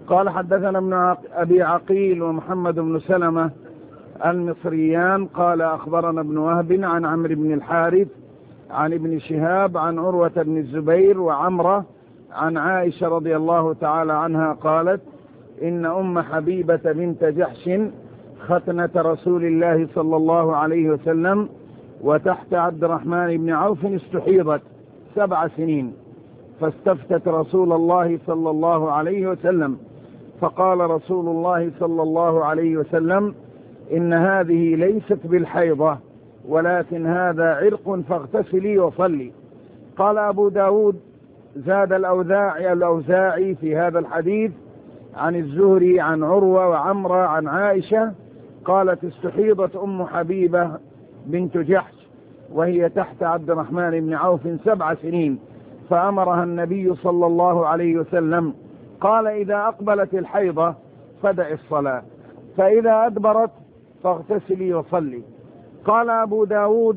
قال حدثنا ابن أبي عقيل ومحمد بن سلمة المصريان قال أخبرنا ابن وهب عن عمرو بن الحارث عن ابن شهاب عن عروة بن الزبير وعمرة عن عائشة رضي الله تعالى عنها قالت إن أم حبيبة بنت جحش ختنة رسول الله صلى الله عليه وسلم وتحت عبد الرحمن بن عوف استحيضت 7 سنين، فاستفتت رسول الله صلى الله عليه وسلم، فقال رسول الله صلى الله عليه وسلم إن هذه ليست بالحيضة ولكن هذا عرق فاغتسلي وصلي. قال أبو داود زاد الأوزاعي في هذا الحديث عن الزهري عن عروة وعمرة عن عائشة قالت استحيضت أم حبيبة بنت جحش وهي تحت عبد الرحمن بن عوف 7 سنين، فأمرها النبي صلى الله عليه وسلم قال إذا أقبلت الحيضة فدع الصلاة، فإذا أدبرت فاغتسلي وصلي. قال أبو داود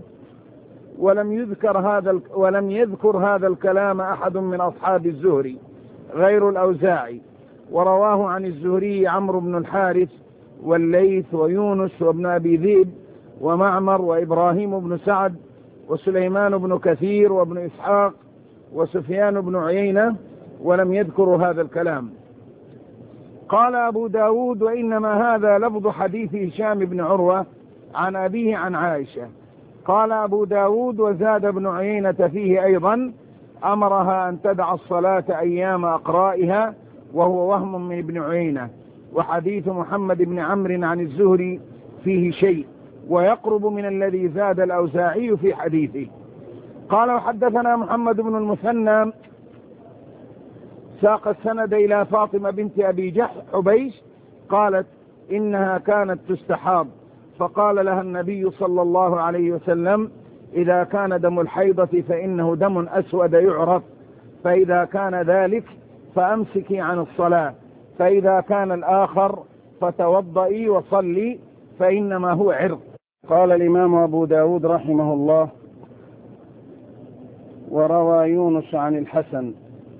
ولم يذكر هذا الكلام أحد من أصحاب الزهري غير الأوزاعي، ورواه عن الزهري عمرو بن الحارث والليث ويونس وابن أبي ذئب ومعمر وإبراهيم بن سعد وسليمان بن كثير وابن إسحاق وسفيان بن عيينة، ولم يذكروا هذا الكلام. قال أبو داود وإنما هذا لفظ حديث هشام بن عروة عن أبيه عن عائشة. قال أبو داود وزاد ابن عيينة فيه أيضا أمرها أن تدع الصلاة أيام أقرائها، وهو وهم من ابن عيينة. وحديث محمد بن عمرو عن الزهري فيه شيء ويقرب من الذي زاد الأوزاعي في حديثه. قال وحدثنا محمد بن المثنى ساق السند إلى فاطمة بنت أبي حبيش قالت إنها كانت تستحاض، فقال لها النبي صلى الله عليه وسلم إذا كان دم الحيضة فإنه دم أسود يعرف، فإذا كان ذلك فأمسكي عن الصلاة، فإذا كان الآخر فتوضئي وصلي فإنما هو عرق. قال الإمام أبو داود رحمه الله وروى يونس عن الحسن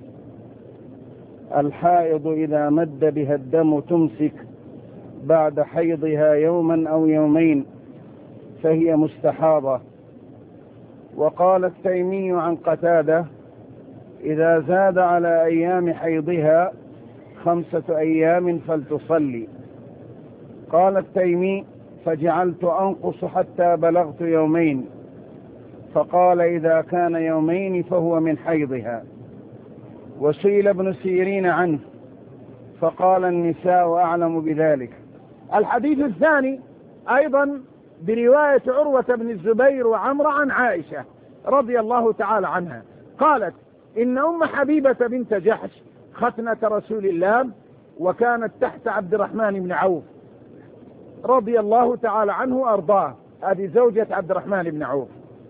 الحائض إذا مد بها الدم تمسك بعد حيضها يوما أو يومين فهي مستحاضة. وقال التيمي عن قتادة إذا زاد على أيام حيضها 5 أيام فلتصلي. قال التيمي فجعلت أنقص حتى بلغت يومين، فقال إذا كان يومين فهو من حيضها. وسئل ابن سيرين عنه فقال النساء أعلم بذلك. الحديث الثاني أيضا برواية عروة بن الزبير وعمرة عن عائشة رضي الله تعالى عنها قالت إن أم حبيبة بنت جحش ختنة رسول الله وكانت تحت عبد الرحمن بن عوف رضي الله تعالى عنه وأرضاه، هذه زوجة عبد الرحمن بن عوف،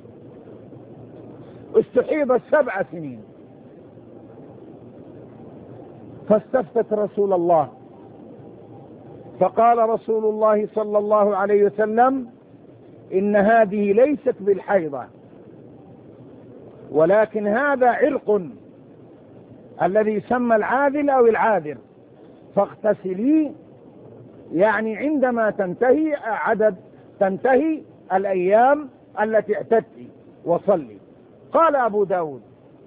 استحيضت 7 سنين، فاستفتت رسول الله فقال رسول الله صلى الله عليه وسلم إن هذه ليست بالحيضة ولكن هذا عرق الذي يسمى العاذل أو العاذر، فاغتسلي يعني عندما تنتهي الأيام التي اعتدت وصلي. قال أبو داود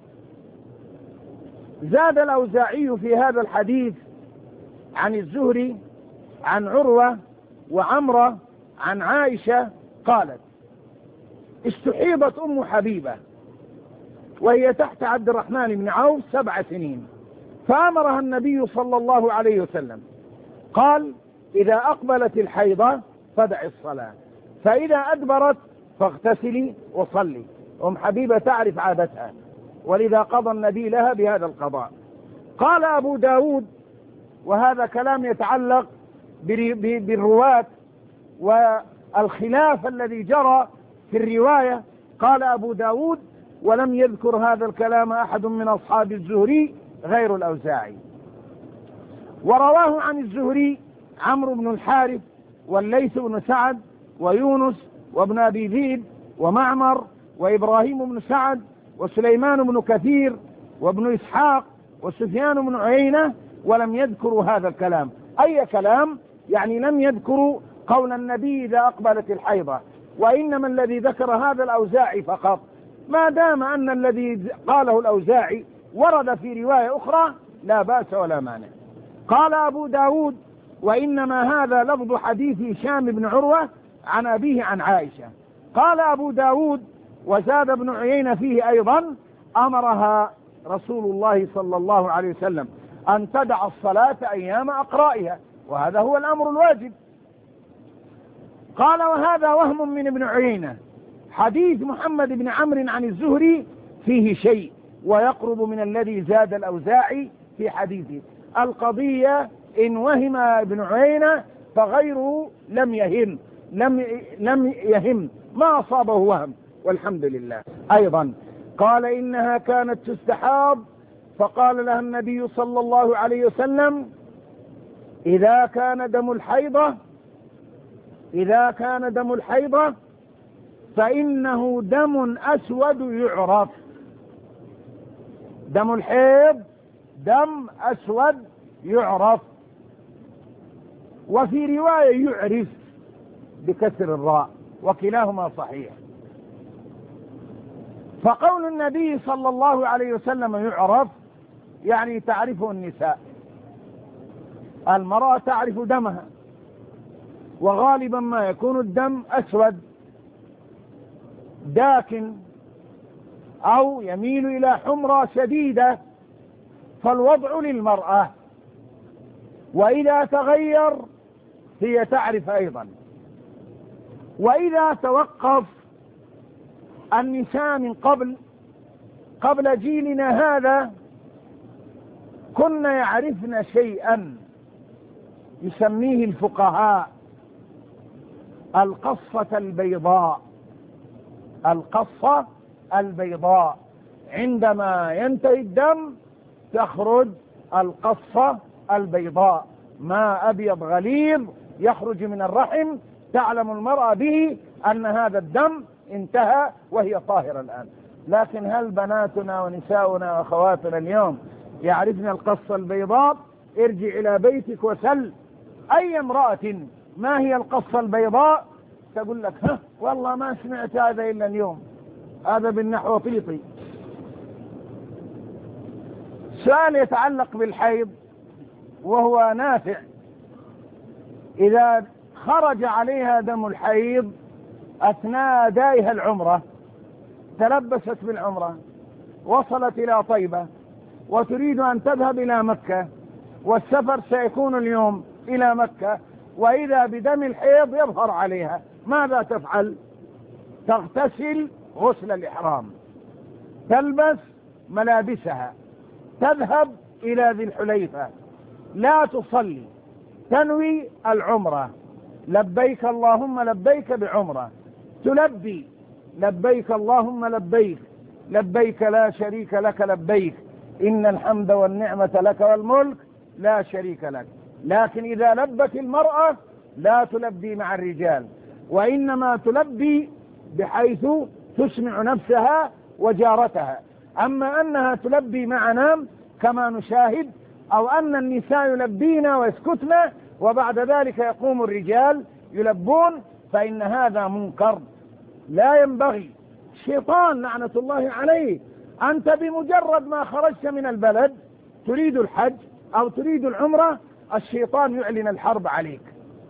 زاد الأوزاعي في هذا الحديث عن الزهري عن عروة وعمرة عن عائشة قالت استحيضت أم حبيبة وهي تحت عبد الرحمن بن عوف 7 سنين، فأمرها النبي صلى الله عليه وسلم قال إذا أقبلت الحيضة فدع الصلاة، فإذا أدبرت فاغتسلي وصلي. أم حبيبة تعرف عادتها ولذا قضى النبي لها بهذا القضاء. قال أبو داود وهذا كلام يتعلق بالرواة والخلاف الذي جرى في الرواية. قال أبو داود ولم يذكر هذا الكلام أحد من أصحاب الزهري غير الأوزاعي. ورواه عن الزهري عمرو بن الحارث والليث بن سعد ويونس وابن أبي ذئب ومعمر وإبراهيم بن سعد وسليمان بن كثير وابن إسحاق وسفيان بن عيينة ولم يذكروا هذا الكلام. أي كلام؟ يعني لم يذكروا قول النبي إذا أقبلت الحيضة، وإنما الذي ذكر هذا الأوزاعي فقط. ما دام أن الذي قاله الأوزاعي ورد في رواية أخرى لا بأس ولا مانع. قال أبو داود: وإنما هذا لفظ حديث هشام بن عروة عن أبيه عن عائشة. قال أبو داود: وزاد ابن عيينة فيه أيضا: أمرها رسول الله صلى الله عليه وسلم أن تدع الصلاة أيام أقرائها، وهذا هو الأمر الواجب. قال: وهذا وهم من ابن عيينة، حديث محمد بن عمرو عن الزهري فيه شيء ويقرب من الذي زاد الأوزاعي في حديثه. القضية إن وهم ابن عيينة فغيره لم يهم ما أصابه وهم، والحمد لله. أيضا قال: إنها كانت تستحاض، فقال لها النبي صلى الله عليه وسلم: إذا كان دم الحيضة فإنه دم أسود يعرف. دم الحيض دم أسود يعرف. وفي رواية يعرف بكسر الراء، وكلاهما صحيح. فقول النبي صلى الله عليه وسلم يعرف يعني تعرفه النساء، المرأة تعرف دمها، وغالبا ما يكون الدم أسود داكن أو يميل إلى حمرة شديدة، فالوضع للمرأة، وإذا تغير هي تعرف أيضا. وإذا توقف النساء من قبل جيلنا هذا كن يعرفن شيئا يسميه الفقهاء القصة البيضاء. القصة البيضاء، عندما ينتهي الدم تخرج القصة البيضاء، ماء أبيض غليظ يخرج من الرحم، تعلم المرأة به أن هذا الدم انتهى وهي طاهرة الآن. لكن هل بناتنا ونساؤنا وأخواتنا اليوم يعرفن القصة البيضاء؟ ارجع إلى بيتك وسل أي امرأة ما هي القصة البيضاء، تقول لك والله ما سمعت هذا إلا اليوم، هذا بالنحو طيطي. سؤال يتعلق بالحيض وهو نافع: إذا خرج عليها دم الحيض أثناء أدائها العمرة، تلبست بالعمرة، وصلت إلى طيبة وتريد أن تذهب إلى مكة، والسفر سيكون اليوم إلى مكة، وإذا بدم الحيض يظهر عليها، ماذا تفعل؟ تغتسل غسل الإحرام، تلبس ملابسها، تذهب إلى ذي الحليفة، لا تصلي، تنوي العمرة، لبيك اللهم لبيك بعمرة، تلبي لبيك اللهم لبيك، لبيك لا شريك لك لبيك، إن الحمد والنعمة لك والملك لا شريك لك. لكن إذا لبت المرأة لا تلبي مع الرجال، وإنما تلبي بحيث تسمع نفسها وجارتها. أما أنها تلبي معنا كما نشاهد، أو أن النساء يلبين ويسكتن وبعد ذلك يقوم الرجال يلبون، فإن هذا منكر لا ينبغي. الشيطان لعنة الله عليه، أنت بمجرد ما خرجت من البلد تريد الحج أو تريد العمرة، الشيطان يعلن الحرب عليك.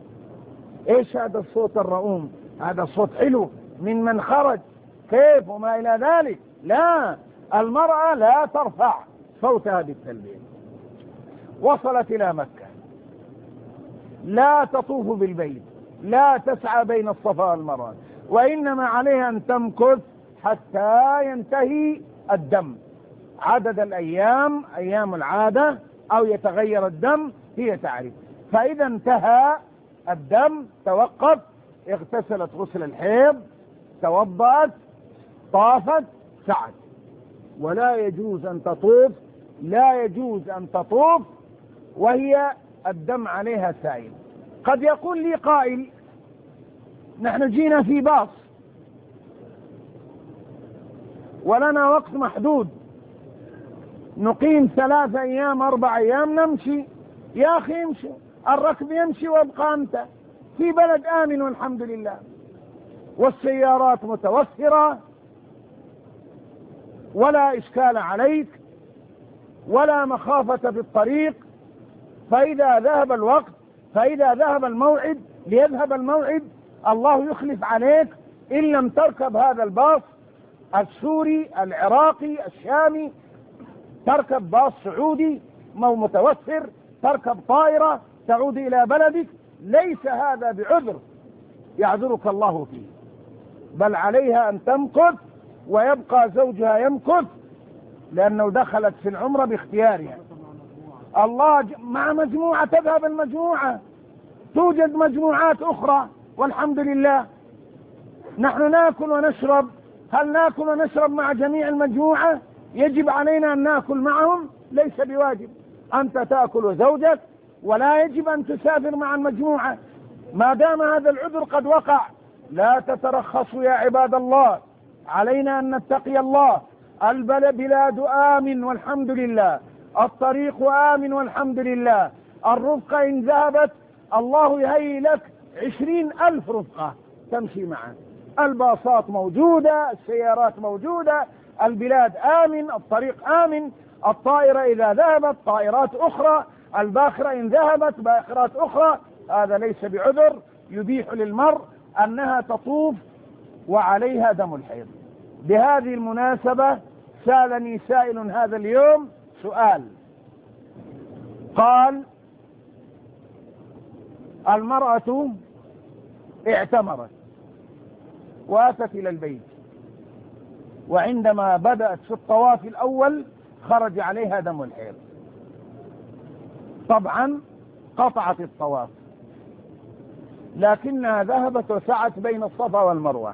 إيش هذا الصوت الرؤوم؟ هذا صوت حلو من خرج، كيف وما إلى ذلك. لا، المرأة لا ترفع صوتها بالتلبية. وصلت إلى مكة، لا تطوف بالبيت، لا تسعى بين الصفا والمروة، وإنما عليها أن تمكث حتى ينتهي الدم، عدد الأيام، أيام العادة، أو يتغير الدم هي تعرف. فإذا انتهى الدم توقف، اغتسلت غسل الحيض، توضأت، طافت، سعت. ولا يجوز أن تطوف، لا يجوز أن تطوف وهي الدم عليها سائل. قد يقول لي قائل: نحن جينا في باص ولنا وقت محدود، نقيم 3 أيام 4 أيام نمشي. يا أخي امشي، الركب يمشي وابقى أنت في بلد آمن والحمد لله، والسيارات متوفرة ولا إشكال عليك ولا مخافة في الطريق. فإذا ذهب الوقت، فإذا ذهب الموعد ليذهب الموعد، الله يخلف عليك. إن لم تركب هذا الباص السوري العراقي الشامي، تركب باص سعودي متوفر، تركب طائرة تعود إلى بلدك، ليس هذا بعذر يعذرك الله فيه، بل عليها أن تمكث ويبقى زوجها يمكث، لأنه دخلت في العمرة باختيارها. الله مع مجموعة، تذهب المجموعة، توجد مجموعات أخرى والحمد لله. نحن نأكل ونشرب، هل نأكل ونشرب مع جميع المجموعة؟ يجب علينا أن نأكل معهم؟ ليس بواجب. أنت تأكل وزوجك، ولا يجب أن تسافر مع المجموعة ما دام هذا العذر قد وقع. لا تترخصوا يا عباد الله، علينا أن نتقي الله. البلاد آمن والحمد لله، الطريق آمن والحمد لله، الرفقة إن ذهبت الله يهيئ لك 20,000 رفقة تمشي معه، الباصات موجودة، السيارات موجودة، البلاد آمن، الطريق آمن، الطائرة إذا ذهبت طائرات أخرى، الباخرة إن ذهبت باخرات أخرى. هذا ليس بعذر يبيح للمرء أنها تطوف وعليها دم الحيض. بهذه المناسبة سألني سائل هذا اليوم سؤال، قال: المرأة اعتمرت وأتت إلى البيت، وعندما بدأت في الطواف الأول خرج عليها دم الحيض، طبعا قطعت الطواف، لكنها ذهبت وسعت بين الصفا والمروة،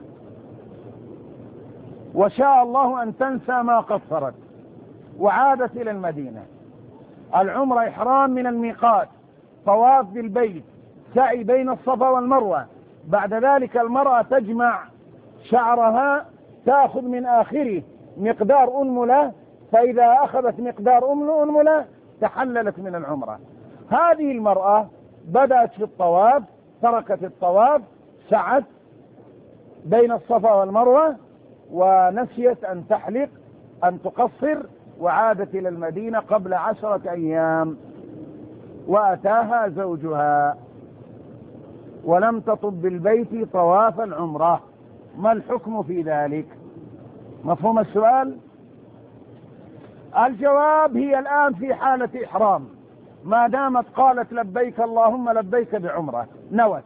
وشاء الله أن تنسى ما قصرت وعادت إلى المدينة. العمرة إحرام من الميقات، طواف بالبيت، سعي بين الصفا والمروة. بعد ذلك المرأة تجمع شعرها، تأخذ من آخره مقدار أنملة، فإذا أخذت مقدار أنملة تحللت من العمرة. هذه المرأة بدأت في الطواف، تركت الطواف، سعت بين الصفا والمروة، ونسيت أن تحلق، أن تقصر، وعادت إلى المدينة قبل 10 أيام، وأتاها زوجها ولم تطب بالبيت طواف العمرة. ما الحكم في ذلك؟ مفهوم السؤال؟ الجواب: هي الآن في حالة إحرام، ما دامت قالت لبيك اللهم لبيك بعمرة، نوت،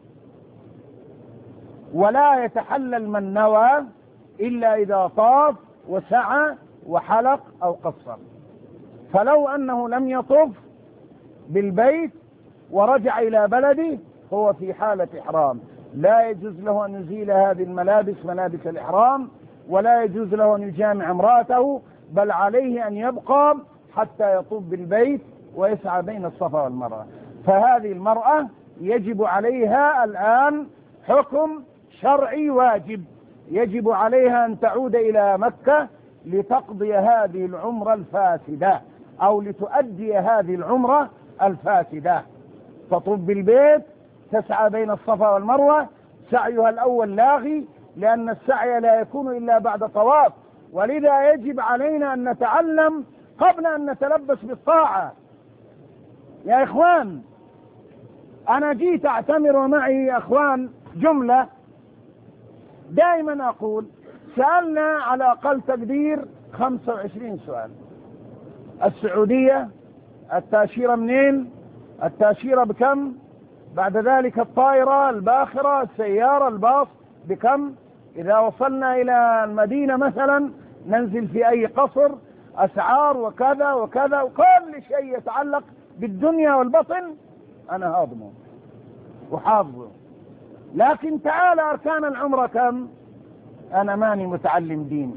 ولا يتحلل من نوى إلا إذا طاف وسعى وحلق أو قصر. فلو أنه لم يطف بالبيت ورجع إلى بلده هو في حالة إحرام، لا يجوز له أن يزيل هذه الملابس، ملابس الإحرام، ولا يجوز له أن يجامع امرأته، بل عليه أن يبقى حتى يطوف بالبيت ويسعى بين الصفا والمروة. فهذه المرأة يجب عليها الآن حكم شرعي واجب، يجب عليها أن تعود إلى مكة لتقضي هذه العمرة الفاسدة، أو لتؤدي هذه العمرة الفاسدة. تطوف بالبيت، تسعى بين الصفا والمروة، سعيها الأول لاغي، لأن السعي لا يكون إلا بعد طواف، ولذا يجب علينا أن نتعلم قبل أن نتلبس بالطاعة. يا إخوان، أنا جيت أعتمر ومعي أخوان جملة، دائما أقول سألنا على أقل تقدير 25 سؤال: السعودية، التأشيرة منين، التأشيرة بكم، بعد ذلك الطائرة، الباخرة، السيارة، الباص بكم، إذا وصلنا إلى المدينة مثلا ننزل في أي قصر، أسعار وكذا وكذا، وكل شيء يتعلق بالدنيا والبطن أنا هاضمه وحافظه. لكن تعال أركان العمرة كم؟ أنا ماني متعلم دين.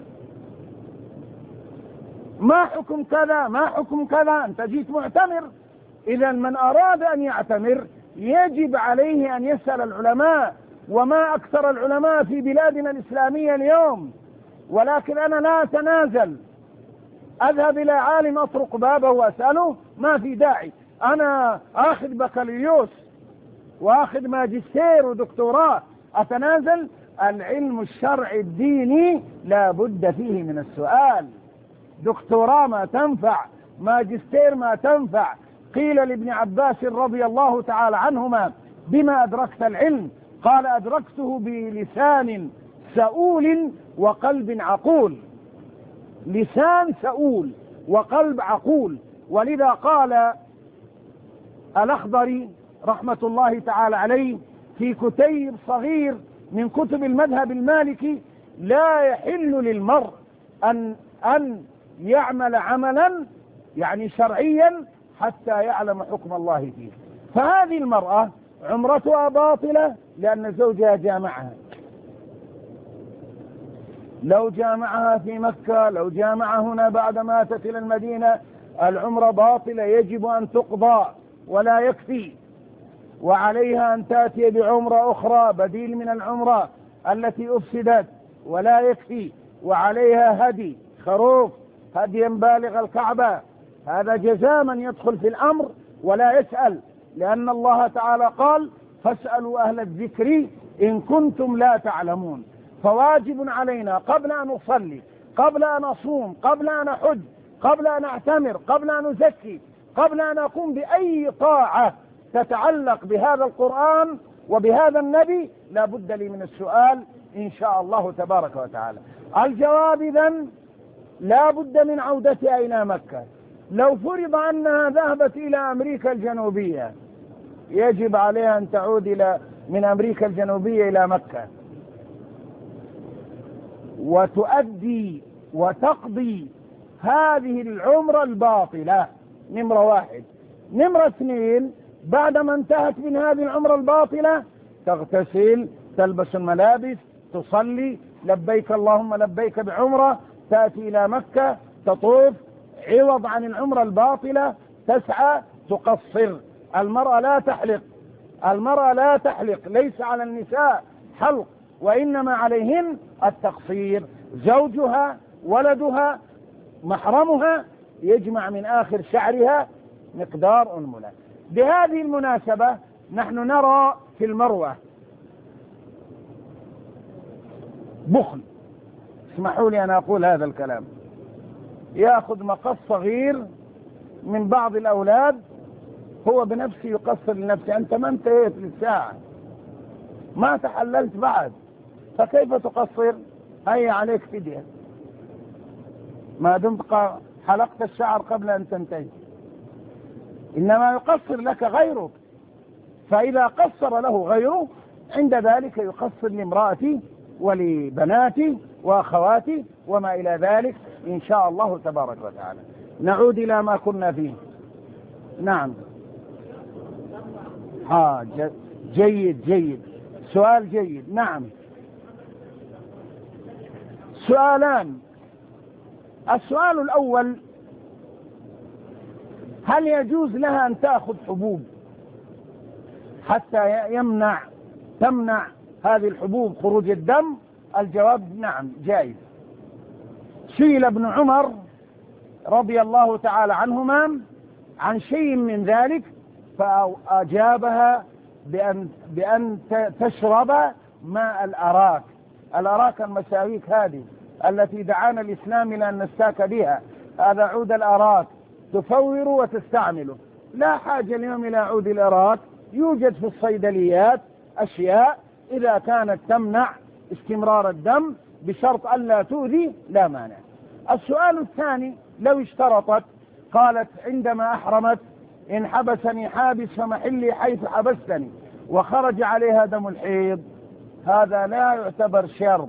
ما حكم كذا، ما حكم كذا، أنت جيت معتمر. إذا من أراد أن يعتمر يجب عليه أن يسأل العلماء، وما أكثر العلماء في بلادنا الإسلامية اليوم. ولكن أنا لا أتنازل أذهب إلى عالم أطرق بابه وأسأله؟ ما في داعي. أنا آخذ بكالوريوس وآخذ ماجستير ودكتوراه أتنازل؟ العلم الشرعي الديني لا بد فيه من السؤال. دكتوراه ما تنفع، ماجستير ما تنفع. قيل لابن عباس رضي الله تعالى عنهما: بما أدركت العلم؟ قال: أدركته بلسان سؤول وقلب عقول. لسان سؤول وقلب عقول. ولذا قال الأخضري رحمة الله تعالى عليه في كتيب صغير من كتب المذهب المالكي: لا يحل للمرء أن يعمل عملا يعني شرعيا حتى يعلم حكم الله فيه. فهذه المرأة عمرتها باطلة لأن زوجها جامعها. لو جامعها في مكة، لو جامعها هنا بعدما أتت إلى المدينة، العمرة باطلة، يجب أن تقضى ولا يكفي، وعليها أن تأتي بعمرة أخرى بديل من العمرة التي أفسدت ولا يكفي، وعليها هدي خروف هديا بالغ الكعبة. هذا جزاء من يدخل في الأمر ولا يسأل، لأن الله تعالى قال: فاسألوا أهل الذكر إن كنتم لا تعلمون. فواجب علينا قبل أن نصلي، قبل أن أصوم، قبل أن أحج، قبل أن أعتمر، قبل أن أزكي، قبل أن أقوم بأي طاعة تتعلق بهذا القرآن وبهذا النبي، لا بد لي من السؤال إن شاء الله تبارك وتعالى. الجواب إذن لا بد من عودتها إلى مكة. لو فرض أنها ذهبت إلى أمريكا الجنوبية، يجب عليها أن تعود من أمريكا الجنوبية إلى مكة وتؤدي وتقضي هذه العمرة الباطلة. نمرة واحد. نمرة اثنين: بعدما انتهت من هذه العمرة الباطلة تغتسل، تلبس الملابس، تصلي لبيك اللهم لبيك بعمرة، تأتي إلى مكة، تطوف، عوض عن العمرة الباطلة تسعى، تقصر. المرأة لا تحلق، المرأة لا تحلق، ليس على النساء حلق، وإنما عليهن التقصير. زوجها، ولدها، محرمها يجمع من آخر شعرها مقدار أنملة. بهذه المناسبة نحن نرى في المروة بخل، اسمحوا لي أن أقول هذا الكلام، يأخذ مقص صغير من بعض الأولاد، هو بنفسه يقصر لنفسه. أنت ما انتهيت للساعة، ما تحللت بعد، فكيف تقصر؟ هيا عليك فدية ما دمت حلقت الشعر قبل أن تنتهي. إنما يقصر لك غيرك، فإذا قصر له غيره عند ذلك يقصر لامرأتي ولبناتي وأخواتي وما إلى ذلك إن شاء الله تبارك وتعالى. نعود إلى ما كنا فيه. نعم. جيد، سؤال جيد. نعم، سؤالان. السؤال الأول: هل يجوز لها أن تأخذ حبوب حتى تمنع هذه الحبوب خروج الدم؟ الجواب: نعم، جائز. سئل ابن عمر رضي الله تعالى عنهما عن شيء من ذلك، فأجابها بأن تشرب ماء الأراك. الأراك المساويك هذه التي دعانا الإسلام إلى أن نستاك بها، هذا عود الأراك تفور وتستعمله. لا حاجة اليوم إلى عود الأراك، يوجد في الصيدليات أشياء إذا كانت تمنع استمرار الدم بشرط ألا تؤذي لا مانع. السؤال الثاني: لو اشترطت قالت عندما أحرمت: إن حبسني حابس فمحلي حيث حبستني، وخرج عليها دم الحيض، هذا لا يعتبر شرط.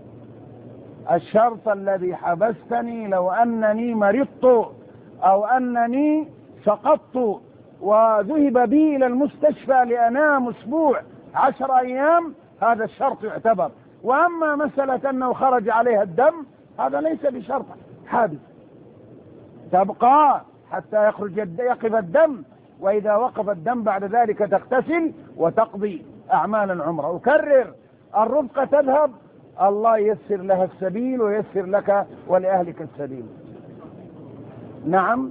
الشرط الذي حبستني لو أنني مرضت أو أنني سقطت وذهب بي إلى المستشفى لأنام أسبوع 10 أيام، هذا الشرط يعتبر. وأما مسألة أنه خرج عليها الدم، هذا ليس بشرط حادث، تبقى حتى يقف الدم، وإذا وقف الدم بعد ذلك تغتسل وتقضي أعمال العمرة. أكرر: الرفقة تذهب، الله ييسر لها السبيل وييسر لك ولأهلك السبيل. نعم.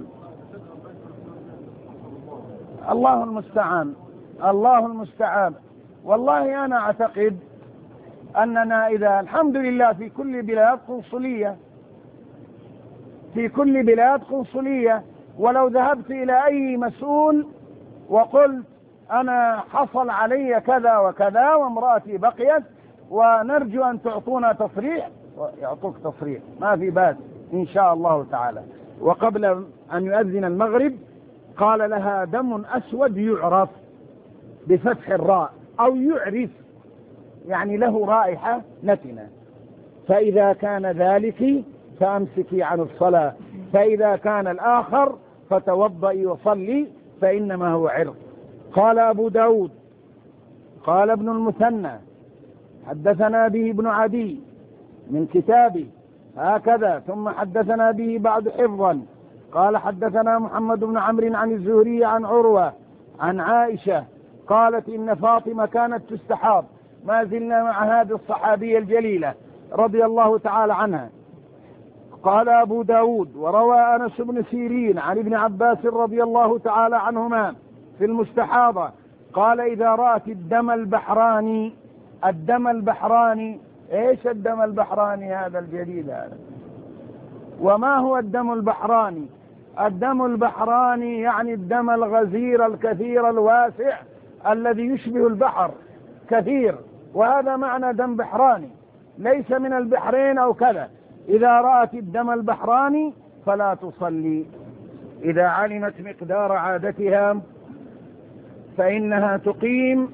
الله المستعان، الله المستعان. والله أنا أعتقد أننا إذا الحمد لله في كل بلاد قنصلية، في كل بلاد قنصلية، ولو ذهبت إلى أي مسؤول وقلت أنا حصل علي كذا وكذا وامرأتي بقيت ونرجو أن تعطونا تصريح، يعطوك تصريح ما في بأس إن شاء الله تعالى. وقبل أن يؤذن المغرب قال لها دم أسود يعرف بفتح الراء أو يعرف، يعني له رائحة نتنة، فإذا كان ذلك فأمسكي عن الصلاة، فإذا كان الآخر فتوضئي وصلي فإنما هو عرق. قال أبو داود قال ابن المثنى حدثنا به ابن عدي من كتابه هكذا، ثم حدثنا به بعد حفظا. قال حدثنا محمد بن عمرو عن الزهري عن عروة عن عائشة قالت إن فاطمة كانت تستحاض. ما زلنا مع هذه الصحابية الجليلة رضي الله تعالى عنها. قال أبو داود وروى أنس بن سيرين عن ابن عباس رضي الله تعالى عنهما في المستحاضة قال إذا رأت الدم البحراني. الدم البحراني، إيش الدم البحراني هذا الجديد هذا؟ وما هو الدم البحراني؟ الدم البحراني يعني الدم الغزير الكثير الواسع الذي يشبه البحر كثير، وهذا معنى دم بحراني، ليس من البحرين أو كذا. إذا رأت الدم البحراني فلا تصلي. إذا علمت مقدار عادتها فإنها تقيم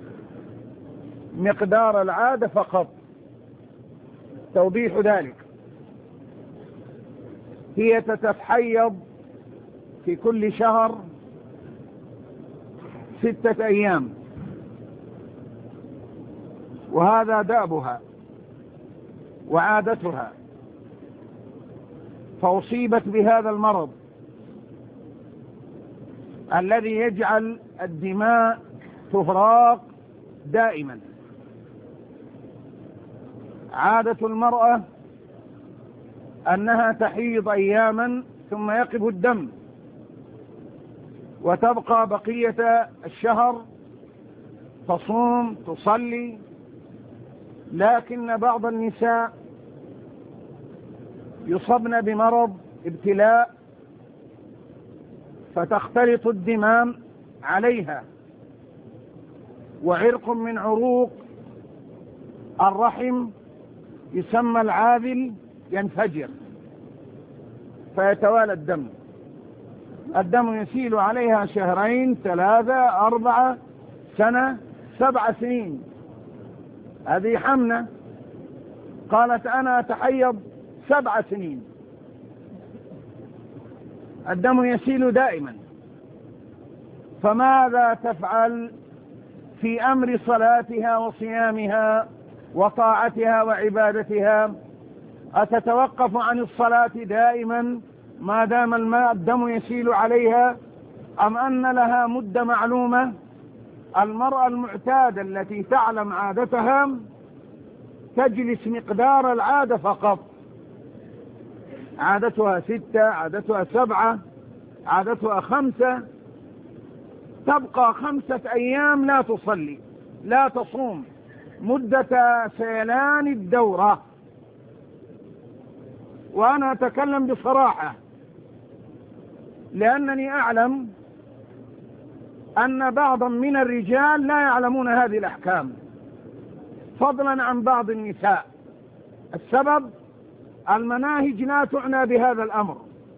مقدار العادة فقط. توضيح ذلك: هي تتحيض في كل شهر 6 أيام، وهذا دأبها وعادتها، فأصيبت بهذا المرض الذي يجعل الدماء تفراق دائما. عادة المرأة أنها تحيض أياما ثم يقف الدم وتبقى بقية الشهر تصوم تصلي، لكن بعض النساء يصبن بمرض ابتلاء فتختلط الدمام عليها، وعرق من عروق الرحم يسمى العاذل ينفجر فيتوالى الدم. الدم يسيل عليها 2 3 4 سنة 7 سنين. هذه حمنة قالت أنا أتحيض 7 سنين، الدم يسيل دائما. فماذا تفعل في أمر صلاتها وصيامها وطاعتها وعبادتها؟ أتتوقف عن الصلاة دائما ما دام الدم يسيل عليها، أم أن لها مدة معلومة؟ المرأة المعتادة التي تعلم عادتها تجلس مقدار العادة فقط، عادتها 6، عادتها 7، عادتها 5، تبقى 5 أيام لا تصلي لا تصوم مدة سيلان الدورة. وأنا أتكلم بصراحة لأنني أعلم أن بعضا من الرجال لا يعلمون هذه الأحكام فضلا عن بعض النساء. السبب المناهج لا تعنى بهذا الأمر،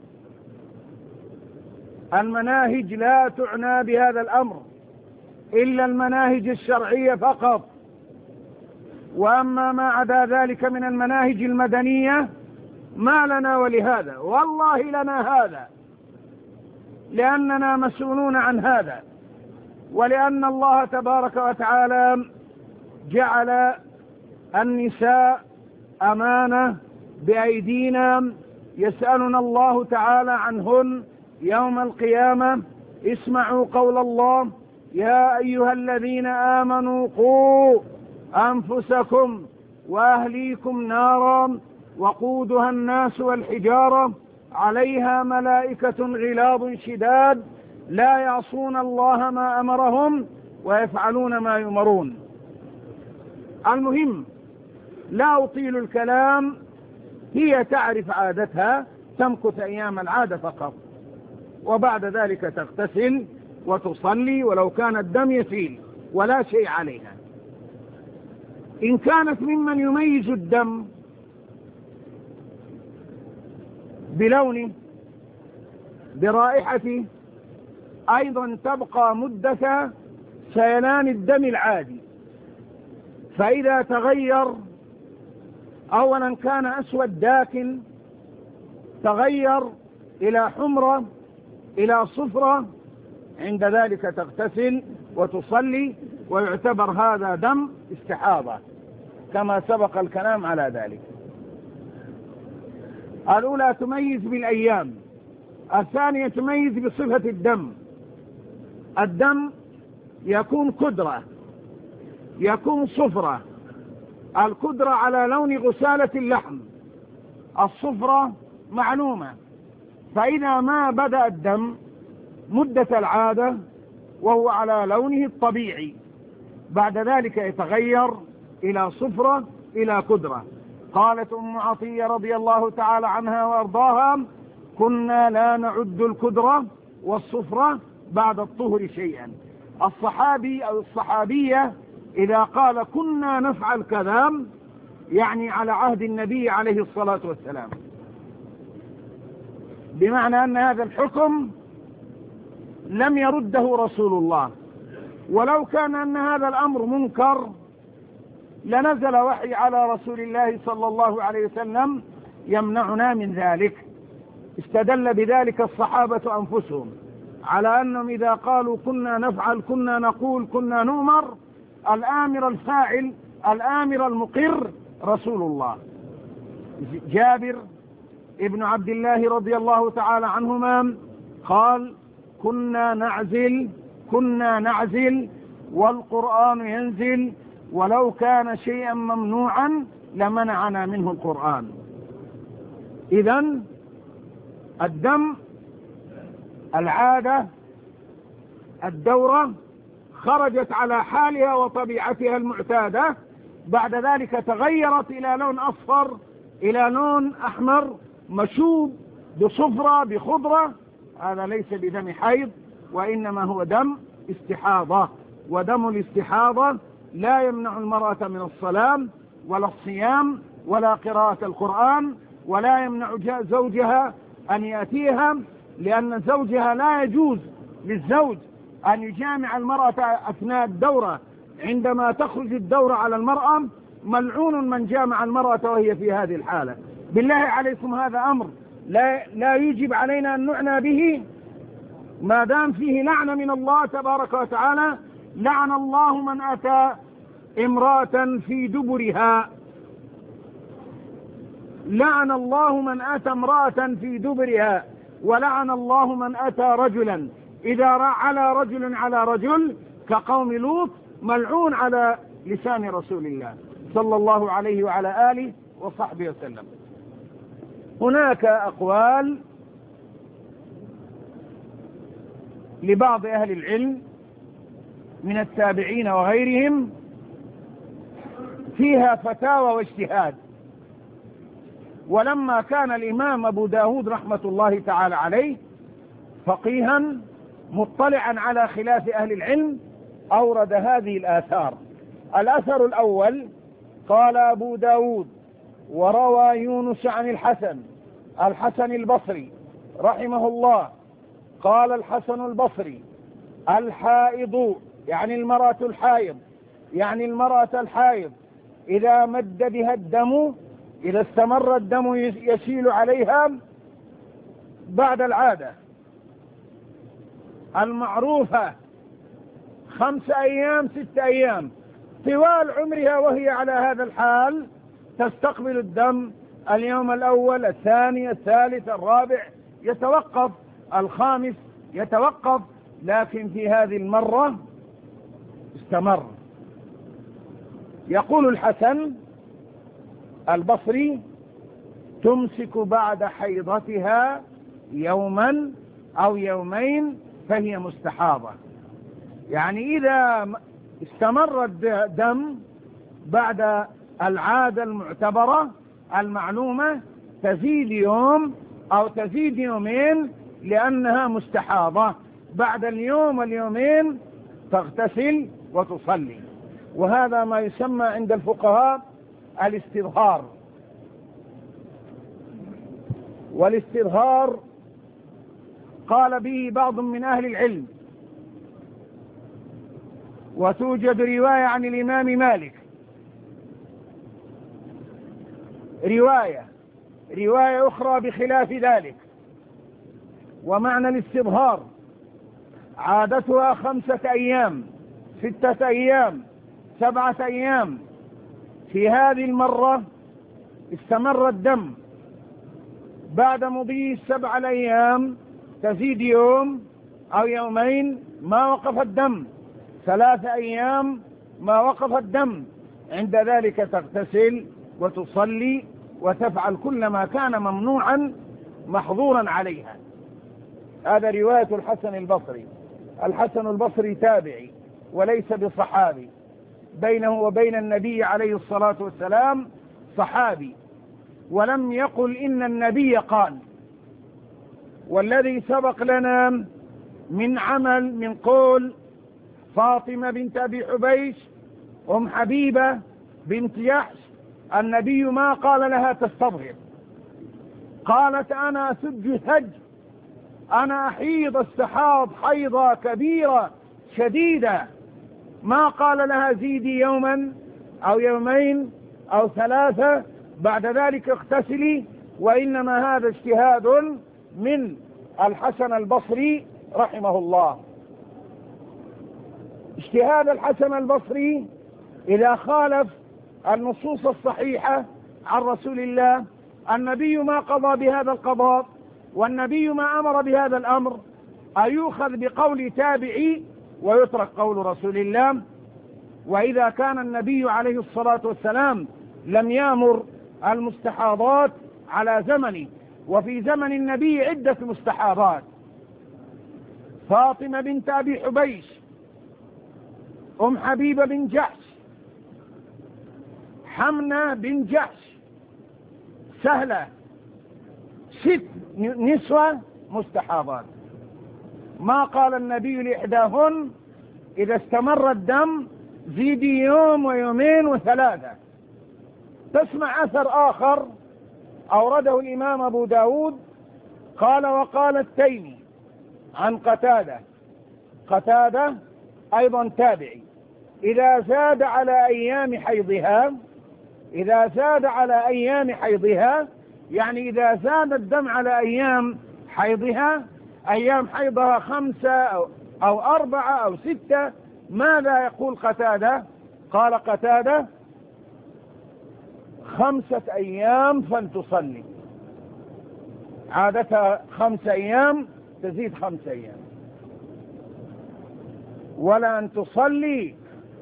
المناهج لا تعنى بهذا الأمر إلا المناهج الشرعية فقط، وأما ما عدا ذلك من المناهج المدنية ما لنا ولهذا، والله لنا هذا، لأننا مسؤولون عن هذا، ولأن الله تبارك وتعالى جعل النساء أمانة بأيدينا يسألنا الله تعالى عنهن يوم القيامة. اسمعوا قول الله: يا أيها الذين آمنوا قوا أنفسكم وأهليكم نارا وقودها الناس والحجارة عليها ملائكة غلاظ شداد لا يعصون الله ما أمرهم ويفعلون ما يؤمرون. المهم لا أطيل الكلام، هي تعرف عادتها، تمكث أيام العادة فقط، وبعد ذلك تغتسل وتصلي ولو كان الدم يسيل ولا شيء عليها. إن كانت ممن يميز الدم بلونه برائحته أيضا تبقى مدة سيلان الدم العادي، فإذا تغير أولا كان أسود داكن تغير إلى حمرة إلى صفرة، عند ذلك تغتسل وتصلي ويعتبر هذا دم استحاضة كما سبق الكلام على ذلك. الأولى تميز بالأيام، الثانية تميز بصفة الدم. الدم يكون كدرة، يكون صفرة، الكدرة على لون غسالة اللحم، الصفرة معلومة. فإذا ما بدأ الدم مدة العادة وهو على لونه الطبيعي، بعد ذلك يتغير إلى صفرة إلى كدرة. قالت أم عطية رضي الله تعالى عنها وأرضاها: كنا لا نعد الكدرة والصفرة بعد الطهر شيئا. الصحابي أو الصحابية إذا قال كنا نفعل كذا يعني على عهد النبي عليه الصلاة والسلام، بمعنى أن هذا الحكم لم يرده رسول الله، ولو كان أن هذا الأمر منكر لنزل وحي على رسول الله صلى الله عليه وسلم يمنعنا من ذلك. استدل بذلك الصحابة أنفسهم على أنهم إذا قالوا كنا نفعل كنا نقول كنا نؤمر، الآمر الفاعل الآمر المقر رسول الله. جابر ابن عبد الله رضي الله تعالى عنهما قال: كنا نعزل والقرآن ينزل، ولو كان شيئا ممنوعا لمنعنا منه القرآن. إذن الدم العادة الدورة خرجت على حالها وطبيعتها المعتادة، بعد ذلك تغيرت إلى لون أصفر إلى لون أحمر مشوب بصفرة بخضرة، هذا ليس بدم حيض وإنما هو دم استحاضة. ودم الاستحاضة لا يمنع المرأة من الصلاة ولا الصيام ولا قراءة القرآن، ولا يمنع زوجها أن يأتيها، لأن زوجها لا يجوز للزوج أن يجامع المرأة أثناء الدورة. عندما تخرج الدورة على المرأة ملعون من جامع المرأة وهي في هذه الحالة. بالله عليكم هذا أمر لا يجب علينا أن نعنى به، ما دام فيه لعنة من الله تبارك وتعالى. لعن الله من أتى امرأة في دبرها، لعن الله من أتى امرأة في دبرها، ولعن الله من أتى رجلا إذا على رجل على رجل كقوم لوط، ملعون على لسان رسول الله صلى الله عليه وعلى آله وصحبه وسلم. هناك أقوال لبعض أهل العلم من التابعين وغيرهم فيها فتاوى واجتهاد. ولما كان الإمام أبو داود رحمة الله تعالى عليه فقيها مطلعا على خلاف أهل العلم أورد هذه الآثار. الأثر الأول قال أبو داود: وروى يونس عن الحسن البصري رحمه الله قال الحسن البصري: الحائض يعني المرأة الحائض، يعني المرأة الحائض إذا مد بها الدم، إذا استمر الدم يسيل عليها بعد العادة المعروفة 5 أيام 6 أيام، طوال عمرها وهي على هذا الحال تستقبل الدم اليوم الأول الثاني الثالث الرابع، يتوقف الخامس يتوقف، لكن في هذه المرة استمر. يقول الحسن البصري: تمسك بعد حيضتها يوما أو يومين فهي مستحاضة. يعني إذا استمر الدم بعد العادة المعتبرة المعلومة تزيد يوم أو تزيد يومين لأنها مستحاضة، بعد اليوم واليومين تغتسل وتصلي. وهذا ما يسمى عند الفقهاء الاستظهار. والاستظهار قال به بعض من أهل العلم، وتوجد رواية عن الإمام مالك، رواية أخرى بخلاف ذلك. ومعنى الاستظهار عادتها 5 أيام 6 أيام 7 أيام. في هذه المرة استمر الدم، بعد مضي 7 أيام تزيد يوم أو يومين ما وقف الدم، 3 أيام ما وقف الدم، عند ذلك تغتسل وتصلي وتفعل كل ما كان ممنوعا محظورا عليها. هذا رواية الحسن البصري. الحسن البصري تابعي وليس بصحابي، بينه وبين النبي عليه الصلاة والسلام صحابي، ولم يقل إن النبي قال. والذي سبق لنا من عمل من قول فاطمة بنت أبي حبيش أم حبيبة بنت يحش، النبي ما قال لها تستظهر، قالت أنا أسج هج، أنا أحيض استحاض حيضة كبيرة شديدة، ما قال لها زيدي يوما أو يومين أو 3 بعد ذلك اغتسلي. وإنما هذا اجتهاد من الحسن البصري رحمه الله. اجتهاد الحسن البصري إذا خالف النصوص الصحيحة عن رسول الله، النبي ما قضى بهذا القضاء والنبي ما أمر بهذا الأمر، أيؤخذ بقول تابعي ويترك قول رسول الله؟ وإذا كان النبي عليه الصلاة والسلام لم يأمر المستحاضات على زمنه، وفي زمن النبي عدة مستحاضات، فاطمة بنت أبي حبيش، أم حبيبة بن جحش، حمنة بن جحش، سهلة، 6 نسوة مستحاضات. ما قال النبي لإحداهن إذا استمر الدم زيدي يوم ويومين و3. تسمع أثر آخر أورده الإمام أبو داود قال وقال التيمي عن قتادة أيضا تابعي، إذا زاد على أيام حيضها، يعني إذا زاد الدم على أيام حيضها، أيام حيضها 5 أو 4 أو 6، ماذا يقول قتادة؟ قال قتادة 5 أيام فلتصلي، عادتها 5 أيام تزيد 5 أيام، ولا أن تصلي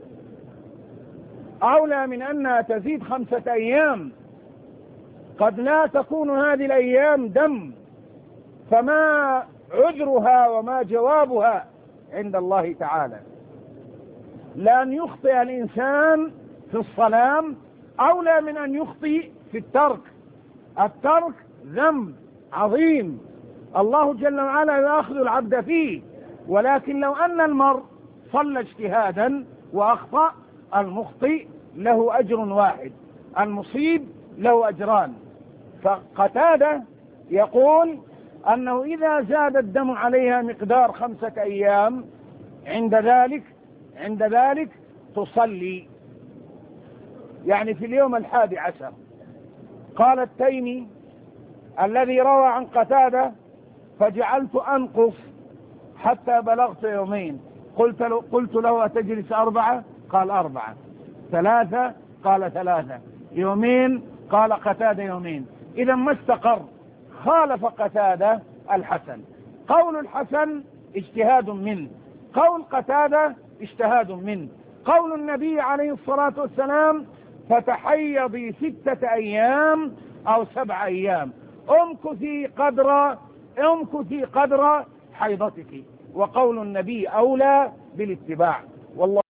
أولى من أنها تزيد 5 أيام. قد لا تكون هذه الأيام دم، فما عذرها وما جوابها عند الله تعالى؟ لأن يخطئ الإنسان في الصلاة أولى من أن يخطئ في الترك. الترك ذنب عظيم الله جل وعلا يأخذ العبد فيه، ولكن لو أن المرء صلى اجتهادا وأخطأ، المخطئ له أجر واحد، المصيب له أجران. فقتادة يقول أنه إذا زاد الدم عليها مقدار 5 أيام عند ذلك تصلي، يعني في اليوم 11. قال التيمي الذي روى عن قتادة فجعلت أنقص حتى بلغت يومين، قلت له أتجلس 4؟ قال 4. 3؟ قال 3. يومين؟ قال قتادة يومين. إذا ما استقر، خالف قتادة الحسن. قول الحسن اجتهاد منه، قول قتادة اجتهاد منه. قول النبي عليه الصلاة والسلام فتحيضي 6 أيام أو 7 أيام، امكثي قدر حيضتك. وقول النبي أولى بالاتباع. والله